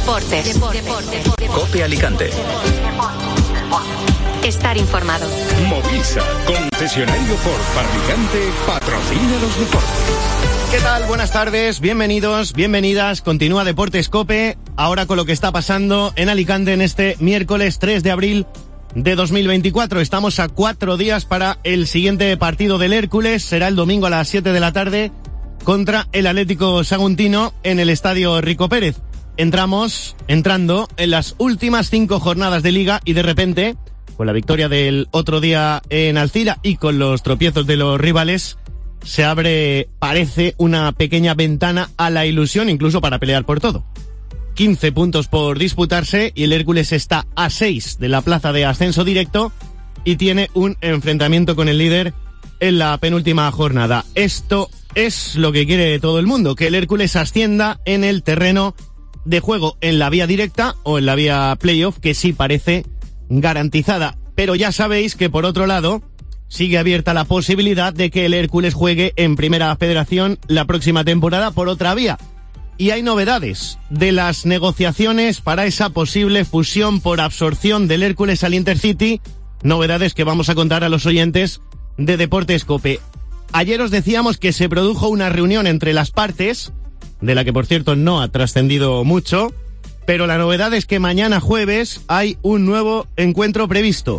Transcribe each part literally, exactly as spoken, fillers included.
Deportes. Deportes. COPE Alicante. Estar informado. Movisa, concesionario Ford fabricante, patrocina los deportes. ¿Qué tal? Buenas tardes, bienvenidos, bienvenidas. Continúa Deportes COPE, ahora con lo que está pasando en Alicante en este miércoles tres de abril de dos mil veinticuatro. Estamos a cuatro días para el siguiente partido del Hércules. Será el domingo a las siete de la tarde contra el Atlético Saguntino en el Estadio Rico Pérez. Entramos, entrando en las últimas cinco jornadas de Liga y de repente, con la victoria del otro día en Alcira y con los tropiezos de los rivales, se abre, parece, una pequeña ventana a la ilusión, incluso para pelear por todo. quince puntos por disputarse y el Hércules está a seis de la plaza de ascenso directo y tiene un enfrentamiento con el líder en la penúltima jornada. Esto es lo que quiere todo el mundo, que el Hércules ascienda en el terreno de juego, en la vía directa o en la vía playoff, que sí parece garantizada. Pero ya sabéis que por otro lado sigue abierta la posibilidad de que el Hércules juegue en Primera Federación la próxima temporada por otra vía. Y hay novedades de las negociaciones para esa posible fusión por absorción del Hércules al Intercity, novedades que vamos a contar a los oyentes de Deportes COPE. Ayer os decíamos que se produjo una reunión entre las partes, de la que por cierto no ha trascendido mucho, pero la novedad es que mañana jueves hay un nuevo encuentro previsto.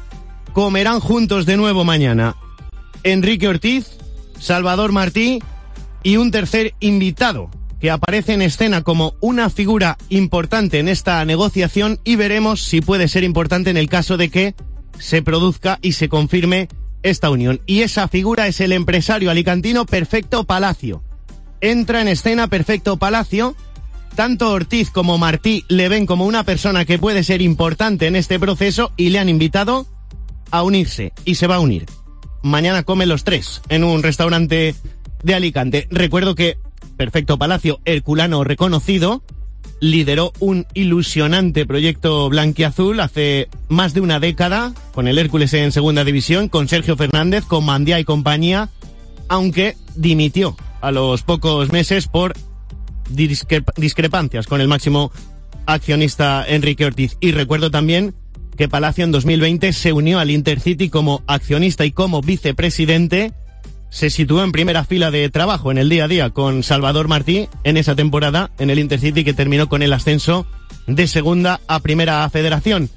Comerán juntos de nuevo mañana Enrique Ortiz, Salvador Martí y un tercer invitado que aparece en escena como una figura importante en esta negociación, y veremos si puede ser importante en el caso de que se produzca y se confirme esta unión. Y esa figura es el empresario alicantino Perfecto Palacio. Entra en escena Perfecto Palacio. Tanto Ortiz como Martí le ven como una persona que puede ser importante en este proceso y le han invitado a unirse, y se va a unir. Mañana comen los tres en un restaurante de Alicante. Recuerdo que Perfecto Palacio, herculano reconocido, lideró un ilusionante proyecto blanquiazul hace más de una década, con el Hércules en segunda división, con Sergio Fernández, con Mandiá y compañía, aunque dimitió a los pocos meses por discrep- discrepancias con el máximo accionista Enrique Ortiz. Y recuerdo también que Palacio en dos mil veinte se unió al Intercity como accionista y como vicepresidente. Se situó en primera fila de trabajo en el día a día con Salvador Martí en esa temporada en el Intercity que terminó con el ascenso de segunda a Primera Federación.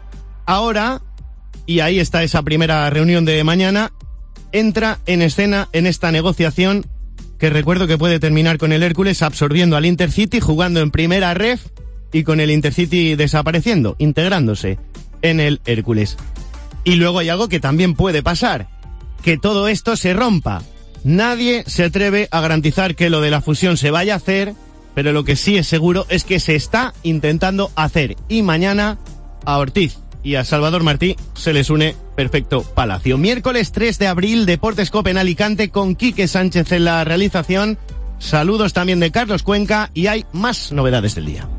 Ahora, y ahí está esa primera reunión de mañana, entra en escena en esta negociación que recuerdo que puede terminar con el Hércules absorbiendo al Intercity, jugando en Primera Ref y con el Intercity desapareciendo, integrándose en el Hércules. Y luego hay algo que también puede pasar, que todo esto se rompa. Nadie se atreve a garantizar que lo de la fusión se vaya a hacer, pero lo que sí es seguro es que se está intentando hacer. Y mañana a Ortiz y a Salvador Martí se les une Perfecto Palacio. Miércoles tres de abril, Deportes COPE en Alicante con Quique Sánchez en la realización. Saludos también de Carlos Cuenca y hay más novedades del día.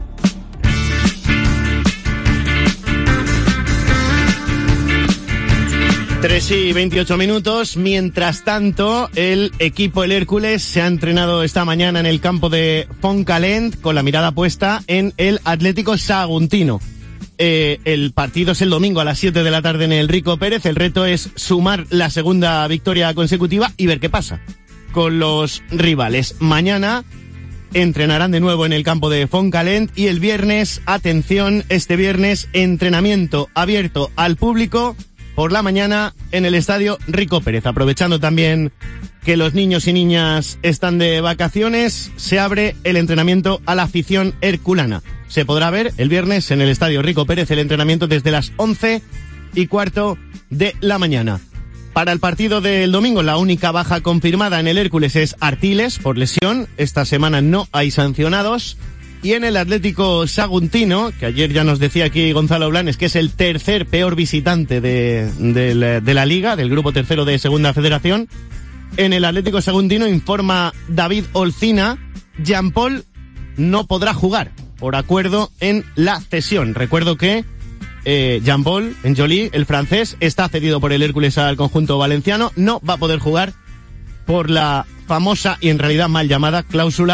tres y veintiocho minutos. Mientras tanto, el equipo, el Hércules, se ha entrenado esta mañana en el campo de Fontcalent con la mirada puesta en el Atlético Saguntino. Eh, el partido es el domingo a las siete de la tarde en el Rico Pérez. El reto es sumar la segunda victoria consecutiva y ver qué pasa con los rivales. Mañana entrenarán de nuevo en el campo de Fontcalent y el viernes, atención, este viernes, entrenamiento abierto al público por la mañana en el Estadio Rico Pérez. Aprovechando también que los niños y niñas están de vacaciones, se abre el entrenamiento a la afición herculana. Se podrá ver el viernes en el Estadio Rico Pérez el entrenamiento desde las once y cuarto de la mañana. Para el partido del domingo, la única baja confirmada en el Hércules es Artiles, por lesión. Esta semana no hay sancionados. Y en el Atlético Saguntino, que ayer ya nos decía aquí Gonzalo Blanes, que es el tercer peor visitante de, de, la, de la Liga, del grupo tercero de Segunda Federación, en el Atlético Saguntino, informa David Olcina, Jean Paul no podrá jugar por acuerdo en la cesión. Recuerdo que eh, Jean Paul Enjolí, el francés, está cedido por el Hércules al conjunto valenciano, no va a poder jugar por la famosa y en realidad mal llamada cláusula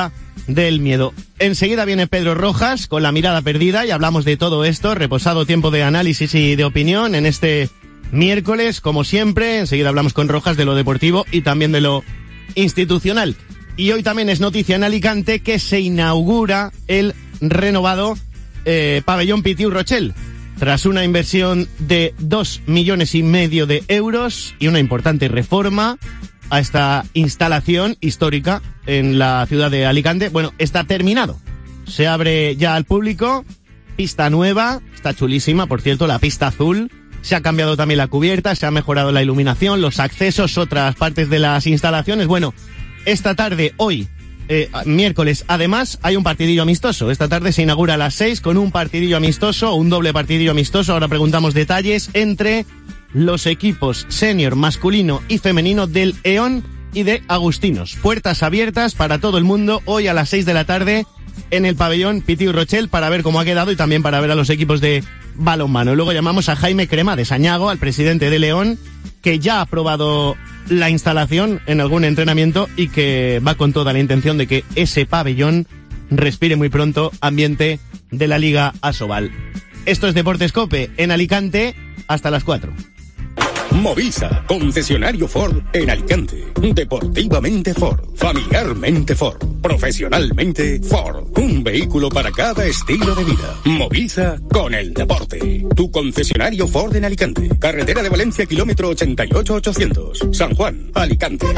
del miedo. Enseguida viene Pedro Rojas con la mirada perdida y hablamos de todo esto, reposado tiempo de análisis y de opinión en este miércoles, como siempre. Enseguida hablamos con Rojas de lo deportivo y también de lo institucional. Y hoy también es noticia en Alicante que se inaugura el renovado eh, pabellón Pitiu Rochel, tras una inversión de dos millones y medio de euros y una importante reforma a esta instalación histórica en la ciudad de Alicante. Bueno, está terminado. Se abre ya al público, pista nueva, está chulísima, por cierto, la pista azul. Se ha cambiado también la cubierta, se ha mejorado la iluminación, los accesos, otras partes de las instalaciones. Bueno, esta tarde, hoy, eh, miércoles, además, hay un partidillo amistoso. Esta tarde se inaugura a las seis con un partidillo amistoso, un doble partidillo amistoso. Ahora preguntamos detalles entre los equipos senior masculino y femenino del E O N y de Agustinos. Puertas abiertas para todo el mundo hoy a las seis de la tarde en el pabellón Pitiu Rochel para ver cómo ha quedado y también para ver a los equipos de balonmano. Luego llamamos a Jaime Crema de Sañago, al presidente de León, que ya ha probado la instalación en algún entrenamiento y que va con toda la intención de que ese pabellón respire muy pronto ambiente de la Liga Asobal. Esto es Deportes Cope en Alicante hasta las cuatro. Movisa, concesionario Ford en Alicante. Deportivamente Ford, familiarmente Ford, profesionalmente Ford. Un vehículo para cada estilo de vida. Movisa con el deporte. Tu concesionario Ford en Alicante. Carretera de Valencia, kilómetro ochenta y ocho ochocientos. San Juan, Alicante.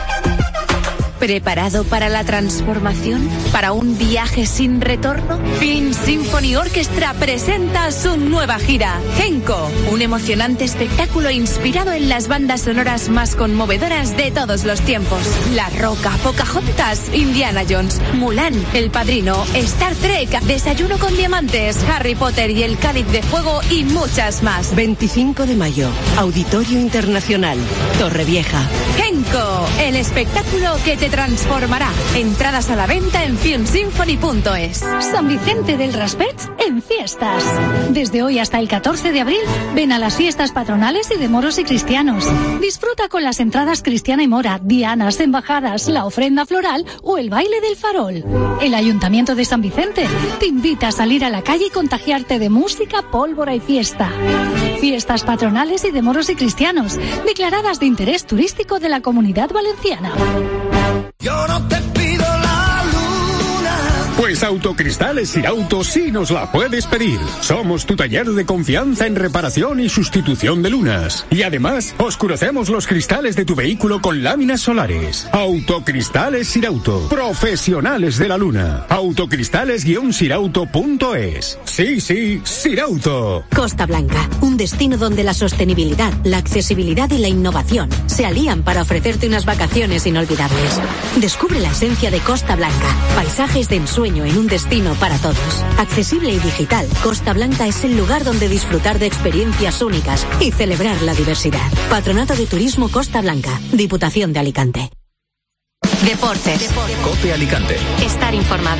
¿Preparado para la transformación? ¿Para un viaje sin retorno? Film Symphony Orchestra presenta su nueva gira, Genco, un emocionante espectáculo inspirado en las bandas sonoras más conmovedoras de todos los tiempos. La Roca, Pocahontas, Indiana Jones, Mulan, El Padrino, Star Trek, Desayuno con Diamantes, Harry Potter y el Cáliz de Fuego y muchas más. veinticinco de mayo, Auditorio Internacional, Torrevieja. Genco, el espectáculo que te transformará. Entradas a la venta en film symphony punto es. San Vicente del Raspeig en fiestas. Desde hoy hasta el catorce de abril, ven a las fiestas patronales y de moros y cristianos. Disfruta con las entradas Cristiana y Mora, dianas, embajadas, la ofrenda floral o el baile del farol. El Ayuntamiento de San Vicente te invita a salir a la calle y contagiarte de música, pólvora y fiesta. Fiestas patronales y de moros y cristianos, declaradas de interés turístico de la Comunidad Valenciana. Yo no te pido la luna. Pues Autocristales Sirauto sí nos la puedes pedir. Somos tu taller de confianza en reparación y sustitución de lunas. Y además, oscurecemos los cristales de tu vehículo con láminas solares. Autocristales Sirauto. Profesionales de la luna. Autocristales Sirauto punto es. Sí, sí, Sirauto. Costa Blanca, un destino donde la sostenibilidad, la accesibilidad y la innovación se alían para ofrecerte unas vacaciones inolvidables. Descubre la esencia de Costa Blanca. Paisajes de ensueño en un destino para todos. Accesible y digital, Costa Blanca es el lugar donde disfrutar de experiencias únicas y celebrar la diversidad. Patronato de Turismo Costa Blanca, Diputación de Alicante. Deportes. Cope Alicante. Estar informado.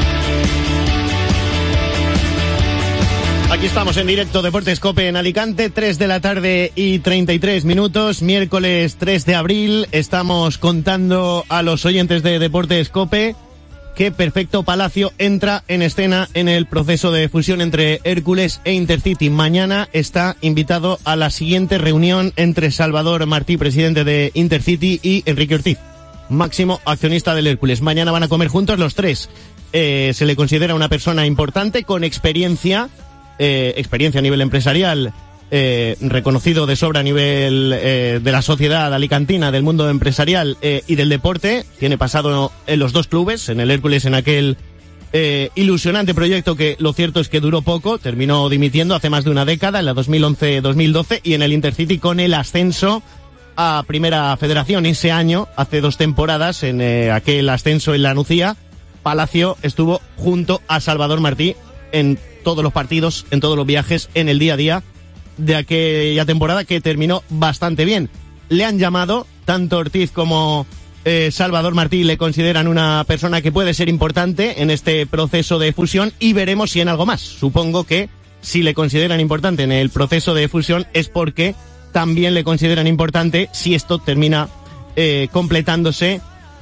Aquí estamos en directo, Deportes Cope en Alicante, tres de la tarde y treinta y tres minutos, miércoles tres de abril. Estamos contando a los oyentes de Deportes Cope que Perfecto Palacio entra en escena en el proceso de fusión entre Hércules e Intercity. Mañana está invitado a la siguiente reunión entre Salvador Martí, presidente de Intercity, y Enrique Ortiz, máximo accionista del Hércules. Mañana van a comer juntos los tres. Eh, se le considera una persona importante con experiencia, eh, experiencia a nivel empresarial, eh, reconocido de sobra a nivel eh, de la sociedad alicantina, del mundo empresarial eh, y del deporte. Tiene pasado en los dos clubes, en el Hércules en aquel eh, ilusionante proyecto que lo cierto es que duró poco, terminó dimitiendo hace más de una década, en la dos mil once dos mil doce, y en el Intercity con el ascenso a Primera Federación. Ese año, hace dos temporadas, en eh, aquel ascenso en la Nucía, Palacio estuvo junto a Salvador Martí en todos los partidos, en todos los viajes, en el día a día de aquella temporada, que terminó bastante bien. Le han llamado, tanto Ortiz como eh, Salvador Martí le consideran una persona que puede ser importante en este proceso de fusión, y veremos si en algo más. Supongo que si le consideran importante en el proceso de fusión es porque también le consideran importante si esto termina eh, completándose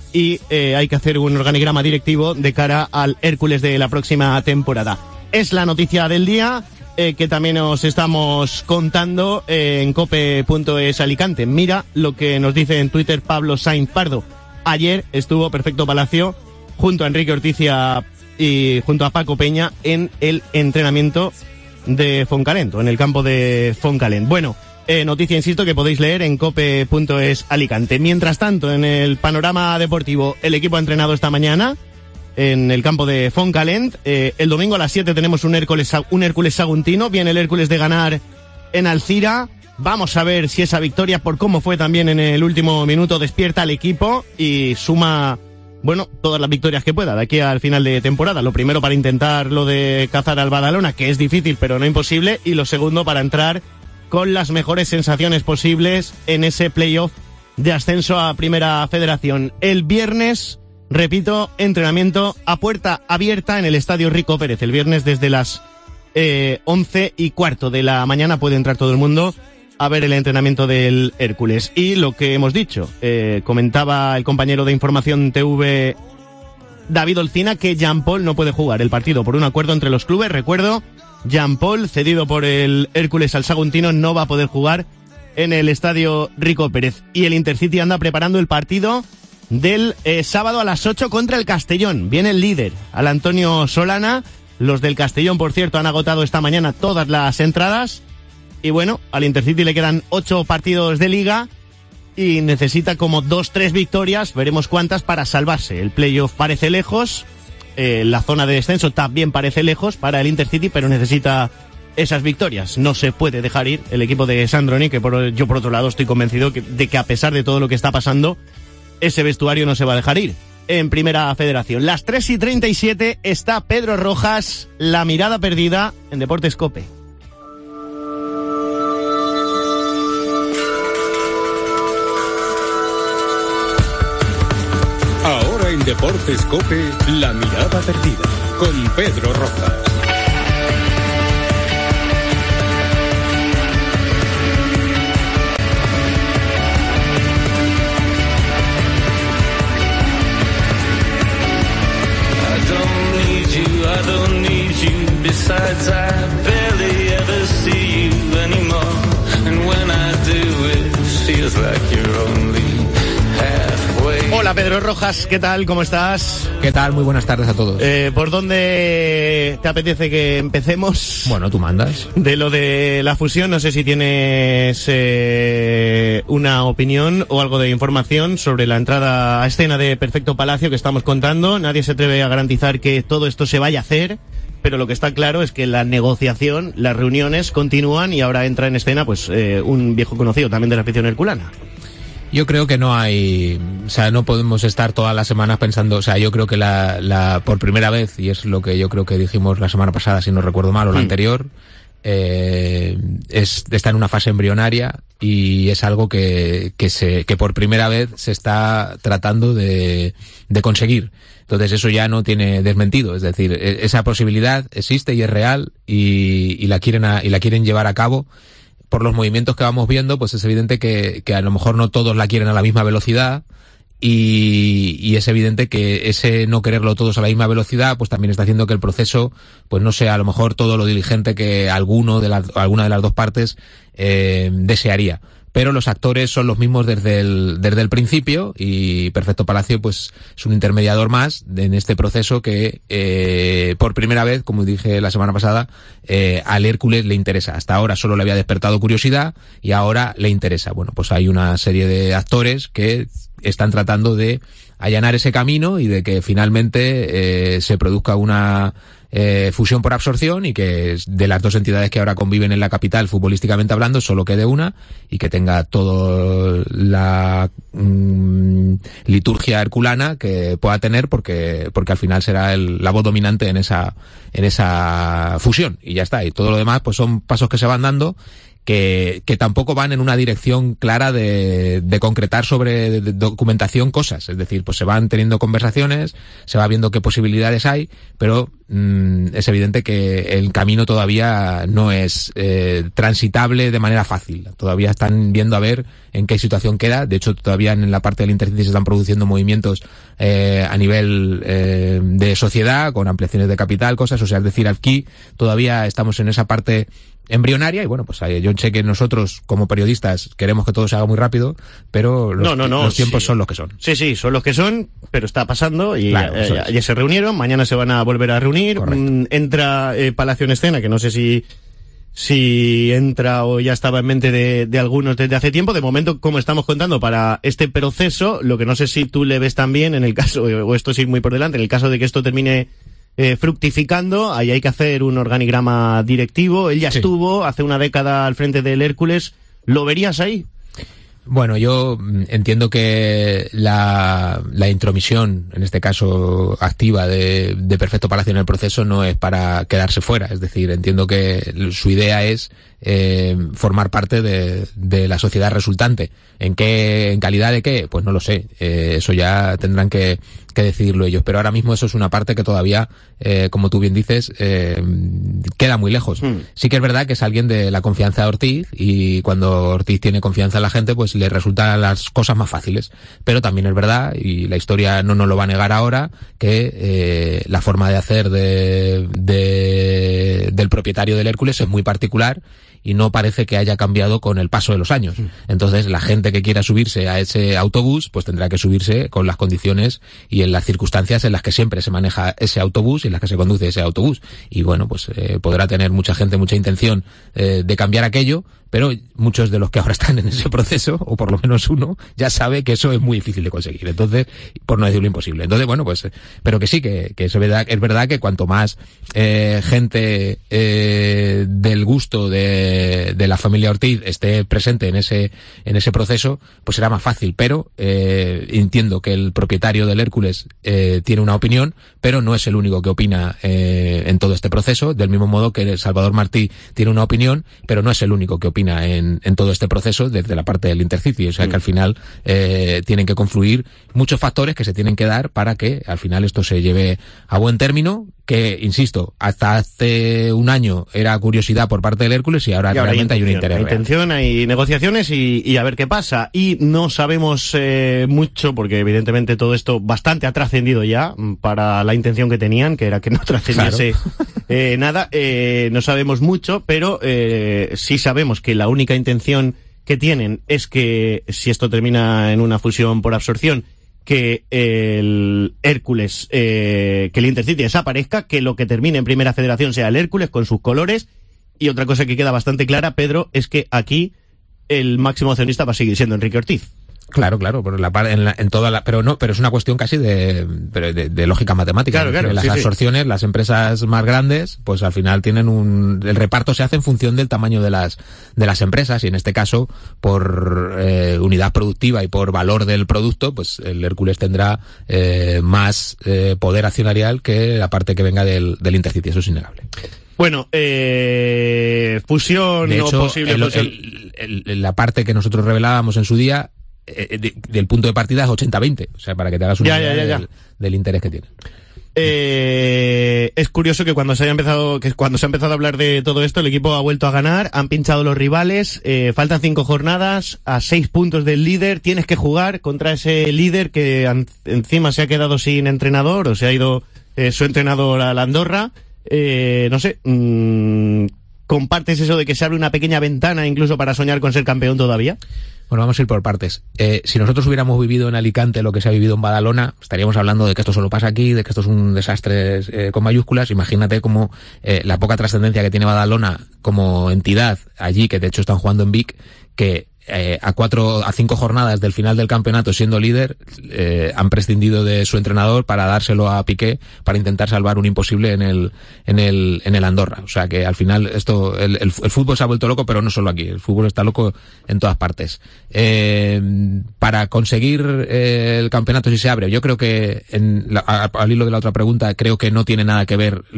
y eh, hay que hacer un organigrama directivo de cara al Hércules de la próxima temporada. Es la noticia del día eh, que también os estamos contando eh, en cope punto es Alicante. Mira lo que nos dice en Twitter Pablo Sainz Pardo. Ayer estuvo Perfecto Palacio junto a Enrique Orticia y junto a Paco Peña en el entrenamiento de Foncalent, en el campo de Foncalent. Bueno, eh, noticia, insisto, que podéis leer en cope punto es Alicante. Mientras tanto, en el panorama deportivo, el equipo ha entrenado esta mañana en el campo de Foncalent. Eh, el domingo a las siete tenemos un Hércules, un Hércules saguntino. Viene el Hércules de ganar en Alcira. Vamos a ver si esa victoria, por cómo fue también en el último minuto, despierta al equipo y suma, bueno, todas las victorias que pueda de aquí al final de temporada. Lo primero para intentar lo de cazar al Badalona, que es difícil pero no imposible, y lo segundo para entrar con las mejores sensaciones posibles en ese playoff de ascenso a Primera Federación. El viernes, repito, entrenamiento a puerta abierta en el Estadio Rico Pérez. El viernes desde las eh, once y cuarto de la mañana puede entrar todo el mundo a ver el entrenamiento del Hércules. Y lo que hemos dicho, eh, comentaba el compañero de Información T V, David Olcina, que Jean Paul no puede jugar el partido por un acuerdo entre los clubes. Recuerdo, Jean Paul, cedido por el Hércules al saguntino, no va a poder jugar en el Estadio Rico Pérez. Y el Intercity anda preparando el partido del eh, sábado a las ocho contra el Castellón. Viene el líder, al Antonio Solana. Los del Castellón, por cierto, han agotado esta mañana todas las entradas. Y bueno, al Intercity le quedan ocho partidos de liga y necesita como dos, tres victorias, veremos cuántas, para salvarse. El playoff parece lejos, eh, la zona de descenso también parece lejos para el Intercity, pero necesita esas victorias. No se puede dejar ir el equipo de Sandroni, que por, yo por otro lado estoy convencido que, de que a pesar de todo lo que está pasando, ese vestuario no se va a dejar ir en Primera Federación. Las tres y treinta y siete está Pedro Rojas, la mirada perdida en Deportes COPE. Ahora en Deportes COPE, la mirada perdida, con Pedro Rojas. I don't need you, I don't need you. Besides, I barely ever see you anymore. And when I do, it feels like you're only halfway. Hola Pedro Rojas, ¿qué tal? ¿Cómo estás? ¿Qué tal? Muy buenas tardes a todos. Eh, ¿Por dónde te apetece que empecemos? Bueno, tú mandas. De lo de la fusión, no sé si tienes eh, una opinión o algo de información sobre la entrada a escena de Perfecto Palacio que estamos contando. Nadie se atreve a garantizar que todo esto se vaya a hacer, pero lo que está claro es que la negociación, las reuniones continúan y ahora entra en escena pues eh, un viejo conocido también de la afición herculana. Yo creo que no hay, o sea, no podemos estar todas las semanas pensando, o sea, yo creo que la, la, por primera vez, y es lo que yo creo que dijimos la semana pasada, si no recuerdo mal, o la mm. anterior, eh, es, está en una fase embrionaria y es algo que, que se, que por primera vez se está tratando de, de conseguir. Entonces eso ya no tiene desmentido, es decir, esa posibilidad existe y es real y, y la quieren a, y la quieren llevar a cabo. Por los movimientos que vamos viendo, pues es evidente que, que a lo mejor no todos la quieren a la misma velocidad y, y es evidente que ese no quererlo todos a la misma velocidad, pues también está haciendo que el proceso, pues no sea a lo mejor todo lo diligente que alguno de las, alguna de las dos partes eh, desearía. Pero los actores son los mismos desde el, desde el principio y Perfecto Palacio pues es un intermediador más en este proceso que eh, por primera vez, como dije la semana pasada, eh, al Hércules le interesa. Hasta ahora solo le había despertado curiosidad y ahora le interesa. Bueno, pues hay una serie de actores que están tratando de allanar ese camino y de que finalmente eh, se produzca una eh, fusión por absorción y que de las dos entidades que ahora conviven en la capital futbolísticamente hablando solo quede una y que tenga toda la mmm, liturgia herculana que pueda tener porque porque al final será el, la voz dominante en esa en esa fusión y ya está. Y todo lo demás pues son pasos que se van dando que, que tampoco van en una dirección clara de, de concretar sobre de, de documentación cosas. Es decir, pues se van teniendo conversaciones, se va viendo qué posibilidades hay, pero mmm, es evidente que el camino todavía no es eh, transitable de manera fácil. Todavía están viendo a ver en qué situación queda. De hecho, todavía en la parte del Intercity se están produciendo movimientos eh, a nivel eh, de sociedad, con ampliaciones de capital, cosas. O sea, es decir, aquí todavía estamos en esa parte embrionaria y bueno, pues yo sé que nosotros como periodistas queremos que todo se haga muy rápido, pero los, no, no, no, los tiempos sí. son los que son. Sí, sí, son los que son, pero está pasando y claro, eh, ya, ya se reunieron, mañana se van a volver a reunir. Mm, entra eh, Palacio en escena, que no sé si si entra o ya estaba en mente de, de algunos desde hace tiempo. De momento, como estamos contando, para este proceso, lo que no sé si tú le ves también en el caso, o esto es ir muy por delante, en el caso de que esto termine Eh, fructificando, ahí hay que hacer un organigrama directivo. Él ya sí. estuvo hace una década al frente del Hércules. ¿Lo verías ahí? Bueno, yo entiendo que la, la intromisión, en este caso activa, de, de Perfecto Palacio en el proceso no es para quedarse fuera. Es decir, entiendo que su idea es eh, formar parte de, de la sociedad resultante. ¿En qué, en calidad de qué? Pues no lo sé. Eh, eso ya tendrán que, que decidirlo ellos. Pero ahora mismo eso es una parte que todavía, eh, como tú bien dices, eh, queda muy lejos. Mm. Sí que es verdad que es alguien de la confianza de Ortiz, y cuando Ortiz tiene confianza en la gente, pues le resultan las cosas más fáciles. Pero también es verdad, y la historia no nos lo va a negar ahora, que eh, la forma de hacer de, de del propietario del Hércules es muy particular y no parece que haya cambiado con el paso de los años. Entonces, la gente que quiera subirse a ese autobús, pues tendrá que subirse con las condiciones y en las circunstancias en las que siempre se maneja ese autobús y en las que se conduce ese autobús. Y bueno, pues eh, podrá tener mucha gente mucha intención eh, de cambiar aquello, pero muchos de los que ahora están en ese proceso, o por lo menos uno, ya sabe que eso es muy difícil de conseguir. Entonces, por no decirlo imposible. Entonces, bueno, pues, pero que sí, que, que es verdad, es verdad que cuanto más eh, gente eh, del gusto de, de la familia Ortiz esté presente en ese, en ese proceso, pues será más fácil. Pero eh, entiendo que el propietario del Hércules eh, tiene una opinión, pero no es el único que opina eh, en todo este proceso, del mismo modo que Salvador Martí tiene una opinión, pero no es el único que opina en, en todo este proceso desde la parte del Intercity. O sea, mm. que al final eh, tienen que confluir muchos factores que se tienen que dar para que al final esto se lleve a buen término, que, insisto, hasta hace un año era curiosidad por parte del Hércules y ahora, y ahora realmente hay, hay un interés. Hay intención, hay negociaciones y, y a ver qué pasa. Y no sabemos eh, mucho, porque evidentemente todo esto bastante ha trascendido ya para la intención que tenían, que era que no trascendiese claro. eh, nada. Eh, no sabemos mucho, pero eh, sí sabemos que la única intención que tienen es que, si esto termina en una fusión por absorción, que el Hércules, eh, que el Intercity desaparezca, que lo que termine en Primera Federación sea el Hércules con sus colores. Y otra cosa que queda bastante clara, Pedro, es que aquí el máximo accionista va a seguir siendo Enrique Ortiz. Claro, claro, pero la, en, la, en toda la, pero no, pero es una cuestión casi de, de, de lógica matemática. Claro, claro, las sí, absorciones, sí. Las empresas más grandes, pues al final tienen un, el reparto se hace en función del tamaño de las, de las empresas, y en este caso, por eh, unidad productiva y por valor del producto, pues el Hércules tendrá eh, más eh, poder accionarial que la parte que venga del, del Intercity, eso es innegable. Bueno, eh, fusión de hecho, o posible el, fusión. El, el, la parte que nosotros revelábamos en su día, eh, de, del punto de partida es ochenta veinte, o sea, para que te hagas una ya, idea ya, ya, ya. Del, del interés que tiene. Eh, es curioso que cuando se haya empezado, que cuando se ha empezado a hablar de todo esto, el equipo ha vuelto a ganar, han pinchado los rivales, eh, faltan cinco jornadas, a seis puntos del líder, tienes que jugar contra ese líder que an, encima se ha quedado sin entrenador, o se ha ido eh, su entrenador a la Andorra. Eh, no sé, mmm, ¿compartes eso de que se abre una pequeña ventana incluso para soñar con ser campeón todavía? Bueno, vamos a ir por partes. Eh, si nosotros hubiéramos vivido en Alicante lo que se ha vivido en Badalona, estaríamos hablando de que esto solo pasa aquí, de que esto es un desastre eh, con mayúsculas. Imagínate cómo eh, la poca trascendencia que tiene Badalona como entidad allí, que de hecho están jugando en Vic, que eh, a cuatro, a cinco jornadas del final del campeonato siendo líder, eh, han prescindido de su entrenador para dárselo a Piqué para intentar salvar un imposible en el, en el, en el Andorra. O sea que al final esto, el, el, el fútbol se ha vuelto loco, pero no solo aquí, el fútbol está loco en todas partes. Eh, para conseguir eh, el campeonato si se abre, yo creo que en la, a, al hilo de la otra pregunta, creo que no tiene nada que ver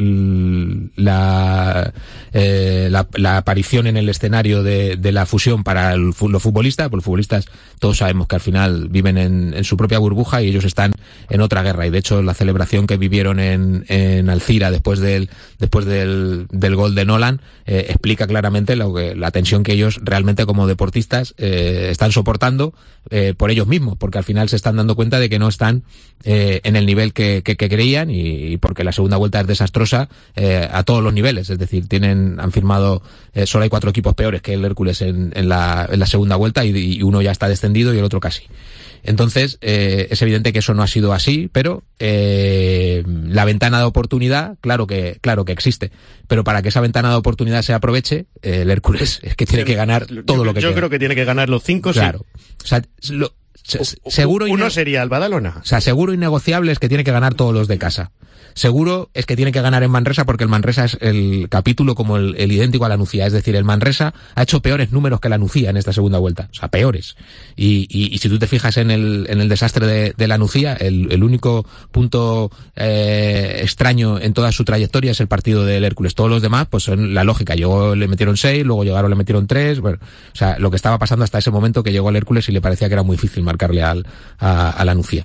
la, eh, la, la aparición en el escenario de, de la fusión para el, los futbolistas, porque los futbolistas todos sabemos que al final viven en, en su propia burbuja y ellos están en otra guerra, y de hecho la celebración que vivieron en, en Alcira después del después del, del gol de Nolan eh, explica claramente lo que, la tensión que ellos realmente como deportistas eh, están soportando eh, por ellos mismos, porque al final se están dando cuenta de que no están eh, en el nivel que, que, que creían, y, y porque la segunda vuelta es desastrosa eh, a todos los niveles, es decir, tienen han firmado eh, solo hay cuatro equipos peores que el Hércules en, en, la, en la segunda vuelta, y, y uno ya está descendido y el otro casi. Entonces, eh, es evidente que eso no ha sido así, pero eh, la ventana de oportunidad, claro que claro que existe. Pero para que esa ventana de oportunidad se aproveche, eh, el Hércules es que tiene que ganar todo yo, lo que Yo queda. creo que tiene que ganar los cinco, claro. Sí. O sea, lo, se, seguro Uno ine- sería el Badalona. O sea, seguro innegociable es que tiene que ganar todos los de casa. Seguro es que tiene que ganar en Manresa, porque el Manresa es el capítulo como el, el idéntico a la Nucía. Es decir, el Manresa ha hecho peores números que la Nucía en esta segunda vuelta. O sea, peores. Y, y, y si tú te fijas en el, en el desastre de, de la Nucía, el, el único punto eh, extraño en toda su trayectoria es el partido del Hércules. Todos los demás, pues son la lógica. Llegó, le metieron seis, luego llegaron, le metieron tres. Bueno, o sea, lo que estaba pasando hasta ese momento, que llegó el Hércules y le parecía que era muy difícil marcarle al, a, a la Nucía.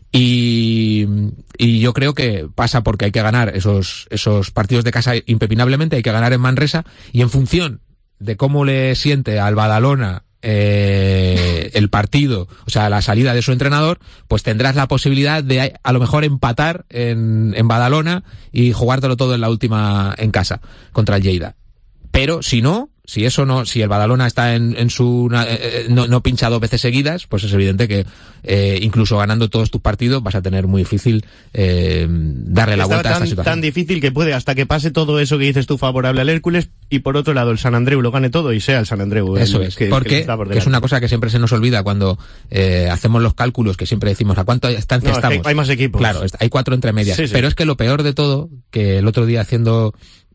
Y, y yo creo que pasa porque hay que ganar esos, esos partidos de casa impepinablemente, hay que ganar en Manresa, y en función de cómo le siente al Badalona eh, el partido, o sea, la salida de su entrenador, pues tendrás la posibilidad de a lo mejor empatar en, en Badalona y jugártelo todo en la última en casa contra el Lleida. Pero si no, si eso no, si el Badalona está en, en su eh, no, no pincha dos veces seguidas, pues es evidente que eh, incluso ganando todos tus partidos vas a tener muy difícil eh, darle la Está vuelta tan, a esta situación. Tan difícil que puede, hasta que pase todo eso que dices tú favorable al Hércules, y por otro lado el San Andreu lo gane todo y sea el San Andreu. Eso el, es, que, porque que, está por que es una cosa que siempre se nos olvida cuando eh, hacemos los cálculos, que siempre decimos a cuánta estancia no, estamos. Es que hay más equipos. Claro, hay cuatro entre medias. Sí, sí. Pero es que lo peor de todo, que el otro día haciendo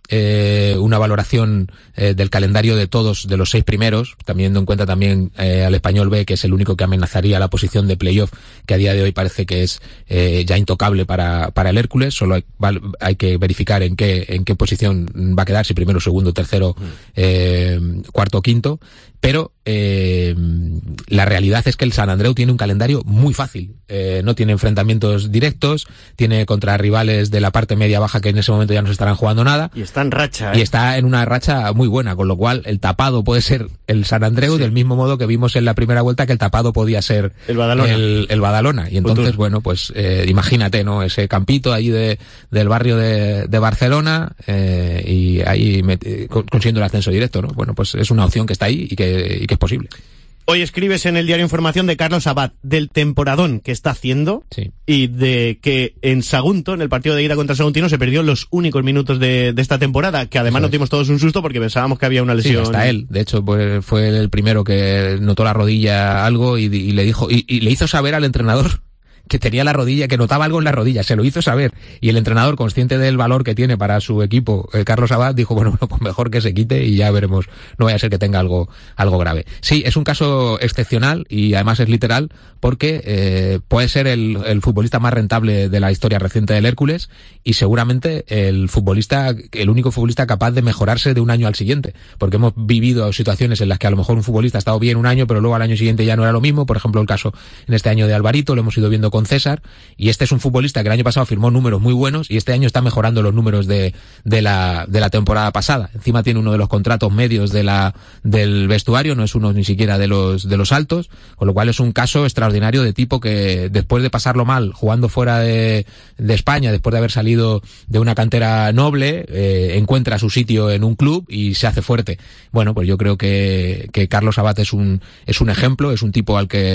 eh, una valoración eh, del calendario de todos, de los seis primeros, teniendo en cuenta también eh, al Español B, que es el único que amenazaría la posición de playoff, que a día de hoy parece que es eh, ya intocable para para el Hércules. Solo hay, hay que verificar en qué en qué posición va a quedar, si primero, segundo, tercero, eh, cuarto o quinto. Pero eh, la realidad es que el San Andreu tiene un calendario muy fácil. Eh, no tiene enfrentamientos directos, tiene contra rivales de la parte media-baja que en ese momento ya no se estarán jugando nada. Y está en racha, ¿eh? Y está en una racha muy buena, con lo cual el tapado puede ser el San Andreu, sí, del mismo modo que vimos en la primera vuelta que el tapado podía ser el Badalona. El, el Badalona. Y entonces, Futuro. bueno, pues eh, imagínate, ¿no? Ese campito ahí de, del barrio de, de Barcelona eh, y ahí met, consiguiendo el ascenso directo, ¿no? Bueno, pues es una opción que está ahí y que y que es posible. Hoy escribes en el diario Información de Carlos Abad del temporadón que está haciendo, sí, y de que en Sagunto, en el partido de ida contra el Saguntino, se perdió los únicos minutos de, de esta temporada, que además nos dimos todos un susto porque pensábamos que había una lesión. Sí, hasta él, de hecho, pues, fue el primero que notó la rodilla algo y, y le dijo y, y le hizo saber al entrenador que tenía la rodilla, que notaba algo en la rodilla, se lo hizo saber, y el entrenador, consciente del valor que tiene para su equipo, eh, Carlos Abad, dijo, bueno, bueno, pues mejor que se quite y ya veremos, no vaya a ser que tenga algo algo grave. Sí, es un caso excepcional y además es literal, porque eh, puede ser el, el futbolista más rentable de la historia reciente del Hércules, y seguramente el futbolista, el único futbolista capaz de mejorarse de un año al siguiente, porque hemos vivido situaciones en las que a lo mejor un futbolista ha estado bien un año, pero luego al año siguiente ya no era lo mismo. Por ejemplo, el caso en este año de Alvarito, lo hemos ido viendo con César, y este es un futbolista que el año pasado firmó números muy buenos y este año está mejorando los números de, de la, de la temporada pasada. Encima tiene uno de los contratos medios de la, del vestuario, no es uno ni siquiera de los, de los altos, con lo cual es un caso extraordinario de tipo que después de pasarlo mal jugando fuera de, de España, después de haber salido de una cantera noble, eh, encuentra su sitio en un club y se hace fuerte. Bueno, pues yo creo que, que Carlos Abad es un, es un ejemplo, es un tipo al que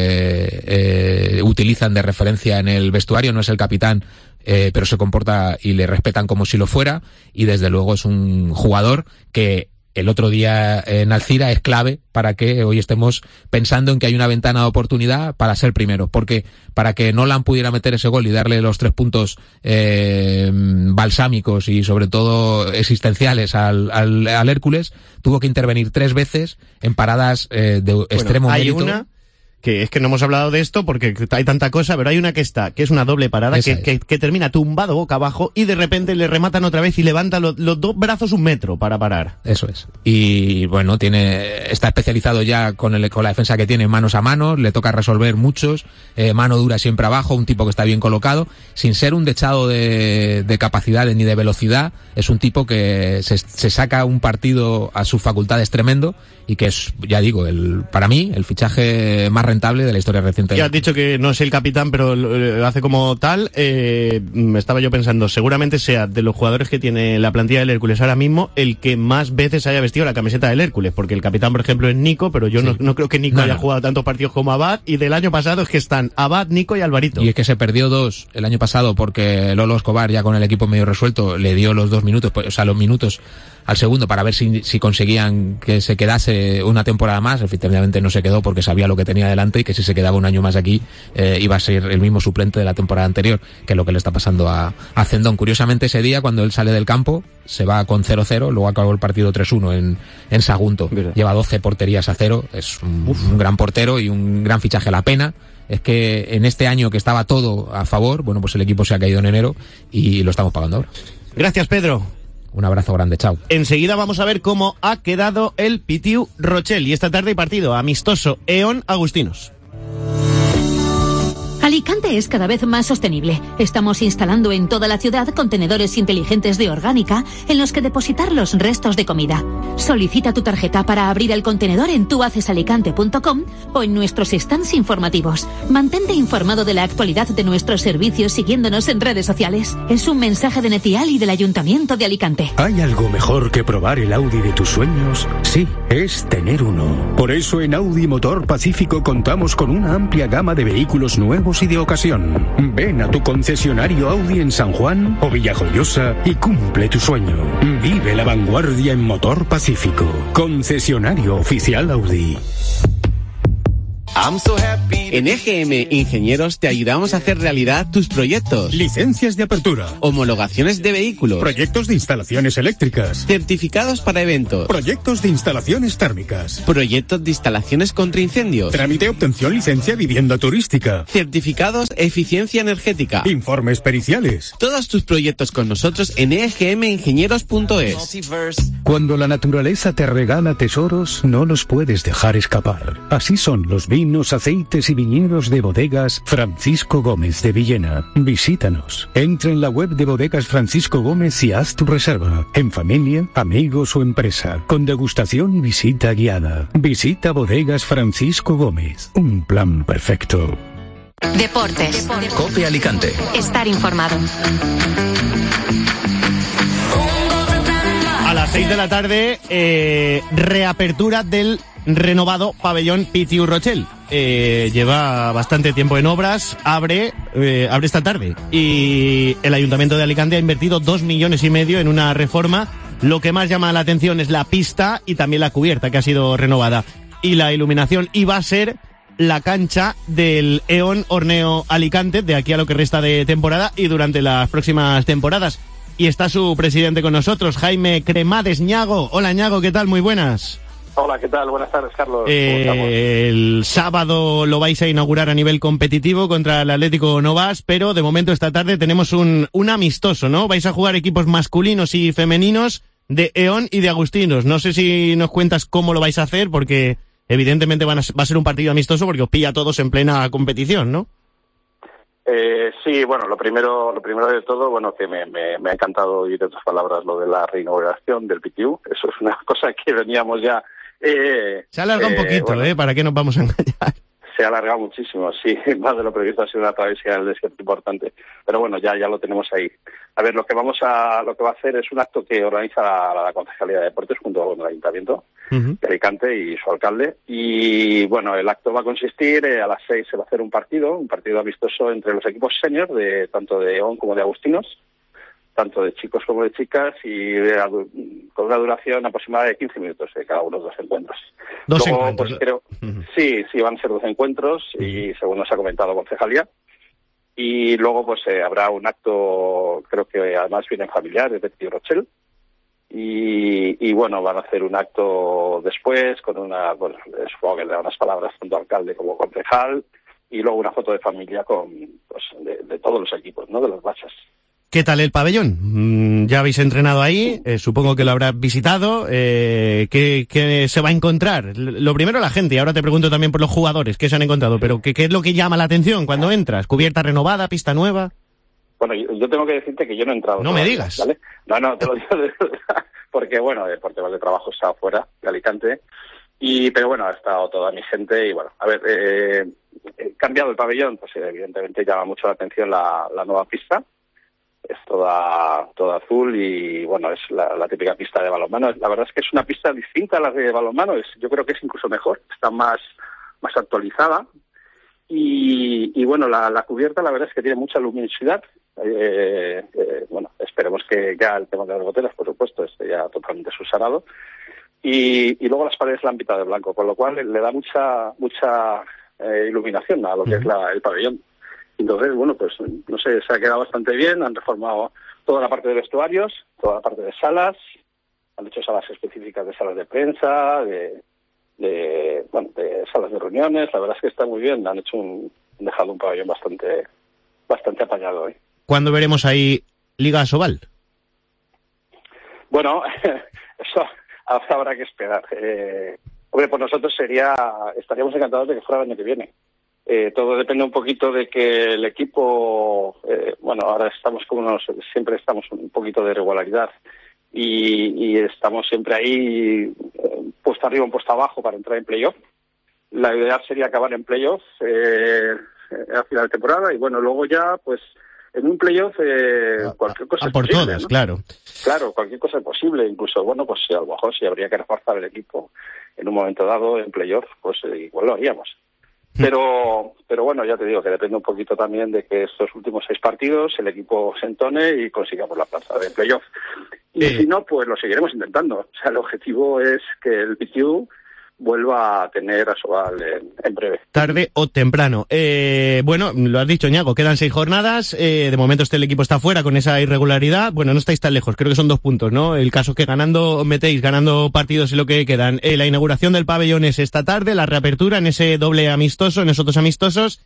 eh, utilizan de referencia en el vestuario, no es el capitán, eh, pero se comporta y le respetan como si lo fuera, y desde luego es un jugador que el otro día en Alcira es clave para que hoy estemos pensando en que hay una ventana de oportunidad para ser primero, porque para que Nolan pudiera meter ese gol y darle los tres puntos eh, balsámicos y sobre todo existenciales al, al, al Hércules, tuvo que intervenir tres veces en paradas eh, de bueno, extremo hay mérito. Una... que es que no hemos hablado de esto porque hay tanta cosa, pero hay una que está, que es una doble parada, que, que, que termina tumbado boca abajo y de repente le rematan otra vez y levanta los, los dos brazos un metro para parar. Eso es. Y bueno, tiene está especializado ya con, el, con la defensa que tiene manos a manos, le toca resolver muchos, eh, mano dura siempre abajo, un tipo que está bien colocado, sin ser un dechado de, de capacidades ni de velocidad, es un tipo que se, se saca un partido a sus facultades tremendo y que es, ya digo, el para mí, el fichaje más rentable de la historia reciente. Ya has dicho que no es el capitán, pero lo hace como tal. Eh, estaba yo pensando, seguramente sea de los jugadores que tiene la plantilla del Hércules ahora mismo el que más veces haya vestido la camiseta del Hércules, porque el capitán, por ejemplo, es Nico, pero yo sí. no, no creo que Nico no, haya no. jugado tantos partidos como Abad, y del año pasado es que están Abad, Nico y Alvarito. Y es que se perdió dos el año pasado porque Lolo Escobar, ya con el equipo medio resuelto, le dio los dos minutos, pues, o sea, los minutos al segundo para ver si, si conseguían que se quedase una temporada más. Efectivamente no se quedó porque sabía lo que tenía delante y que si se quedaba un año más aquí eh, iba a ser el mismo suplente de la temporada anterior, que es lo que le está pasando a, a Zendón. Curiosamente ese día, cuando él sale del campo, se va con cero cero, luego acabó el partido tres uno en, en Sagunto. ¿Verdad? Lleva doce porterías a cero, es un, un gran portero y un gran fichaje. La pena es que en este año que estaba todo a favor, bueno, pues el equipo se ha caído en enero y lo estamos pagando ahora. Gracias, Pedro. Un abrazo grande, chao. Enseguida vamos a ver cómo ha quedado el Pitiu Rochel. Y esta tarde hay partido amistoso Eón Agustinos. Alicante es cada vez más sostenible. Estamos instalando en toda la ciudad contenedores inteligentes de orgánica en los que depositar los restos de comida. Solicita tu tarjeta para abrir el contenedor en tu haces alicante punto com o en nuestros stands informativos. Mantente informado de la actualidad de nuestros servicios siguiéndonos en redes sociales. Es un mensaje de Netial y del Ayuntamiento de Alicante. ¿Hay algo mejor que probar el Audi de tus sueños? Sí, es tener uno. Por eso en Audi Motor Pacífico contamos con una amplia gama de vehículos nuevos y de ocasión. Ven a tu concesionario Audi en San Juan o Villajoyosa y cumple tu sueño. Vive la vanguardia en Motor Pacífico. Concesionario oficial Audi. I'm so happy. En E G M Ingenieros te ayudamos a hacer realidad tus proyectos. Licencias de apertura. Homologaciones de vehículos. Proyectos de instalaciones eléctricas. Certificados para eventos. Proyectos de instalaciones térmicas. Proyectos de instalaciones contra incendios. Trámite obtención licencia vivienda turística. Certificados eficiencia energética. Informes periciales. Todos tus proyectos con nosotros en e g m ingenieros punto es. Cuando la naturaleza te regala tesoros, no los puedes dejar escapar. Así son los vinos, aceites y viñedos de Bodegas Francisco Gómez de Villena. Visítanos. Entra en la web de Bodegas Francisco Gómez y haz tu reserva. En familia, amigos o empresa. Con degustación y visita guiada. Visita Bodegas Francisco Gómez. Un plan perfecto. Deportes. COPE Alicante. Estar informado. A las seis de la tarde, eh, reapertura del renovado pabellón Pitiu Rochel. Eh, lleva bastante tiempo en obras, abre, eh, abre esta tarde. Y el Ayuntamiento de Alicante ha invertido dos millones y medio en una reforma. Lo que más llama la atención es la pista y también la cubierta, que ha sido renovada. Y la iluminación iba a ser la cancha del Eón Horneo Alicante de aquí a lo que resta de temporada y durante las próximas temporadas. Y está su presidente con nosotros, Jaime Cremades Ñago. Hola Ñago, ¿qué tal? Muy buenas. Hola, ¿qué tal? Buenas tardes, Carlos. Eh, el sábado lo vais a inaugurar a nivel competitivo contra el Atlético Novas, pero de momento esta tarde tenemos un, un amistoso, ¿no? Vais a jugar equipos masculinos y femeninos de Eón y de Agustinos. No sé si nos cuentas cómo lo vais a hacer, porque evidentemente van a, va a ser un partido amistoso porque os pilla a todos en plena competición, ¿no? Eh, sí, bueno, lo primero, lo primero de todo, bueno, que me, me, me ha encantado oír en tus palabras lo de la reinauguración del Pitiu. Eso es una cosa que veníamos ya. Eh, se alarga eh, un poquito, bueno, ¿eh? ¿Para qué nos vamos a engañar? Se ha alargado muchísimo, sí, más de lo previsto. Ha sido una travesía del desierto importante, pero bueno, ya ya lo tenemos ahí. A ver, lo que vamos a lo que va a hacer es un acto que organiza la, la Concejalía de Deportes junto con el Ayuntamiento uh-huh. de Alicante y su alcalde. Y bueno, el acto va a consistir, eh, a las seis se va a hacer un partido, un partido amistoso entre los equipos senior, de tanto de Eón como de Agustinos. tanto de chicos como de chicas, y de, con una duración aproximada de quince minutos de cada uno de los encuentros. Dos Luego, encuentros. Pues, creo, uh-huh. Sí, sí, van a ser dos encuentros, y según nos ha comentado Concejalía. Y luego pues eh, habrá un acto, creo que además vienen familiares de Petit Rochel, y, y bueno, van a hacer un acto después con una, bueno, supongo que le dan unas palabras tanto alcalde como concejal, y luego una foto de familia con, pues, de, de todos los equipos, ¿no?, de los bachas. ¿Qué tal el pabellón? Mm, ya habéis entrenado ahí, eh, supongo que lo habrás visitado. Eh, ¿qué, ¿Qué se va a encontrar? Lo primero la gente, y ahora te pregunto también por los jugadores, ¿qué se han encontrado? Pero ¿qué, qué es lo que llama la atención cuando entras? ¿Cubierta renovada, pista nueva? Bueno, yo, yo tengo que decirte que yo no he entrado. No todavía, me digas. ¿vale? No, no, te lo digo de verdad, porque bueno, por temas de trabajo está fuera de Alicante, y pero bueno, ha estado toda mi gente, y bueno, a ver, eh, he cambiado el pabellón, pues evidentemente llama mucho la atención la, la nueva pista. Es toda toda azul y, bueno, es la, la típica pista de balonmano. La verdad es que es una pista distinta a las de balonmano. Es, yo creo que es incluso mejor. Está más más actualizada. Y, y bueno, la, la cubierta la verdad es que tiene mucha luminosidad. Eh, eh, bueno, esperemos que ya el tema de las goteras, por supuesto, esté ya totalmente subsanado. Y, y luego las paredes la han pintado de blanco, con lo cual le, le da mucha mucha eh, iluminación a lo que uh-huh. es la, el pabellón. Entonces, bueno, pues no sé, se ha quedado bastante bien, han reformado toda la parte de vestuarios, toda la parte de salas, han hecho salas específicas de salas de prensa, de, de bueno, de salas de reuniones. La verdad es que está muy bien, han hecho un, han dejado un pabellón bastante bastante apañado hoy. ¿Cuándo veremos ahí Liga Asobal? Bueno, eso habrá que esperar. Eh, hombre, por nosotros sería, estaríamos encantados de que fuera el año que viene. Eh, todo depende un poquito de que el equipo, eh, bueno, ahora estamos como unos, siempre estamos un poquito de irregularidad y, y estamos siempre ahí eh, puesto arriba, puesto abajo para entrar en playoff. La idea sería acabar en playoff eh, a final de temporada, y bueno, luego ya pues en un playoff eh, cualquier cosa a es por posible, todas, ¿no? claro. Claro, cualquier cosa es posible, incluso, bueno, pues si a lo mejor si habría que reforzar el equipo en un momento dado en playoff, pues eh, igual lo haríamos. Pero pero bueno, ya te digo que depende un poquito también de que estos últimos seis partidos el equipo se entone y consigamos la plaza de playoff. Y eh. si no, pues lo seguiremos intentando. O sea, el objetivo es que el P T U vuelva a tener Asobal en, en breve. Tarde o temprano. Eh, bueno, lo has dicho, Ñago, quedan seis jornadas. Eh, de momento este el equipo está fuera con esa irregularidad. Bueno, no estáis tan lejos, creo que son dos puntos, ¿no? El caso es que ganando, metéis, ganando partidos y lo que quedan. Eh, la inauguración del pabellón es esta tarde, la reapertura en ese doble amistoso, en esos dos amistosos.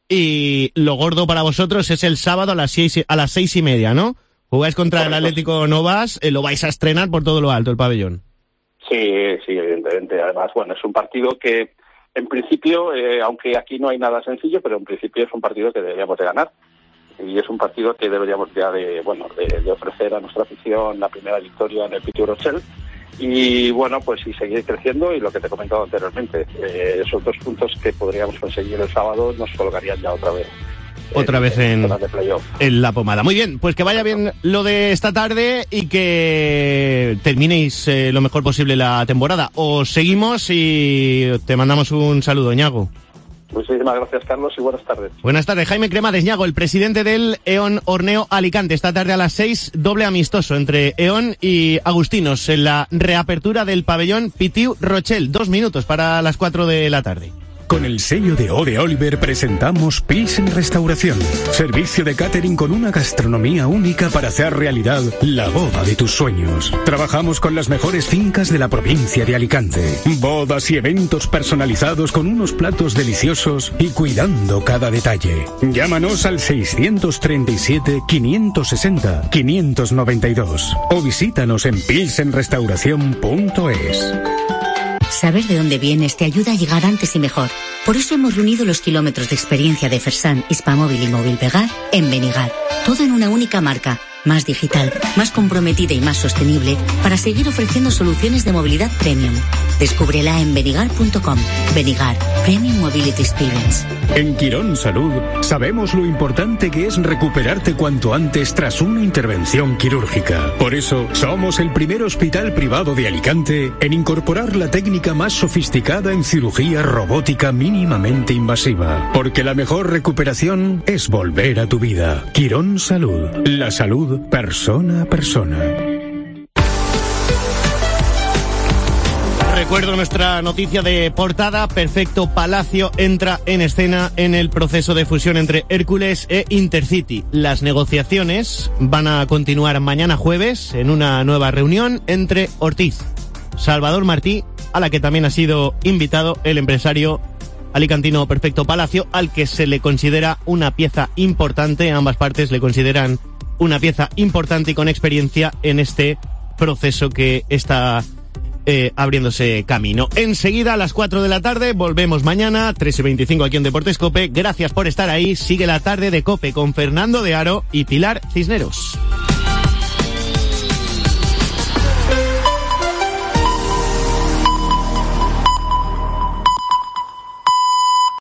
Y lo gordo para vosotros es el sábado a las seis, a las seis y media, ¿no? Jugáis contra Correcto. el Atlético Novas, eh, lo vais a estrenar por todo lo alto, el pabellón. Sí, sí, evidentemente. Además, bueno, es un partido que, en principio, eh, aunque aquí no hay nada sencillo, pero en principio es un partido que deberíamos de ganar. Y es un partido que deberíamos ya de, bueno, de, de ofrecer a nuestra afición la primera victoria en el Petit Rochel. Y bueno, pues y seguir creciendo, y lo que te he comentado anteriormente, eh, esos dos puntos que podríamos conseguir el sábado nos colocarían ya otra vez. Otra en, vez en, en, en la pomada. Muy bien, pues que vaya bien lo de esta tarde y que terminéis eh, lo mejor posible la temporada. Os seguimos y te mandamos un saludo, Ñago. Muchísimas gracias, Carlos, y buenas tardes. Buenas tardes, Jaime Cremades, Ñago, el presidente del E.ON Horneo Alicante. Esta tarde a las seis, doble amistoso entre E.ON y Agustinos en la reapertura del pabellón Petit Rochel. Dos minutos para las cuatro de la tarde. Con el sello de O de Oliver presentamos Pilsen Restauración. Servicio de catering con una gastronomía única para hacer realidad la boda de tus sueños. Trabajamos con las mejores fincas de la provincia de Alicante. Bodas y eventos personalizados con unos platos deliciosos y cuidando cada detalle. Llámanos al seiscientos treinta y siete, quinientos sesenta, quinientos noventa y dos o visítanos en pilsen restauración punto es. Saber de dónde vienes te ayuda a llegar antes y mejor. Por eso hemos reunido los kilómetros de experiencia de Fersan, Hispamóvil y Movilpegar en Benigar. Todo en una única marca, más digital, más comprometida y más sostenible para seguir ofreciendo soluciones de movilidad premium. Descúbrela en benigar punto com. Benigar, Premium Mobility Experience. En Quirón Salud sabemos lo importante que es recuperarte cuanto antes tras una intervención quirúrgica. Por eso somos el primer hospital privado de Alicante en incorporar la técnica más sofisticada en cirugía robótica mínimamente invasiva. Porque la mejor recuperación es volver a tu vida. Quirón Salud. La salud salud, persona a persona. Recuerdo nuestra noticia de portada. Perfecto Palacio entra en escena en el proceso de fusión entre Hércules e Intercity. Las negociaciones van a continuar mañana jueves en una nueva reunión entre Ortiz, Salvador Martí, a la que también ha sido invitado el empresario alicantino Perfecto Palacio, al que se le considera una pieza importante. Ambas partes le consideran una pieza importante y con experiencia en este proceso que está Eh, abriéndose camino. Enseguida a las cuatro de la tarde volvemos mañana, tres y veinticinco aquí en Deportes COPE. Gracias por estar ahí. Sigue la tarde de COPE con Fernando de Aro y Pilar Cisneros.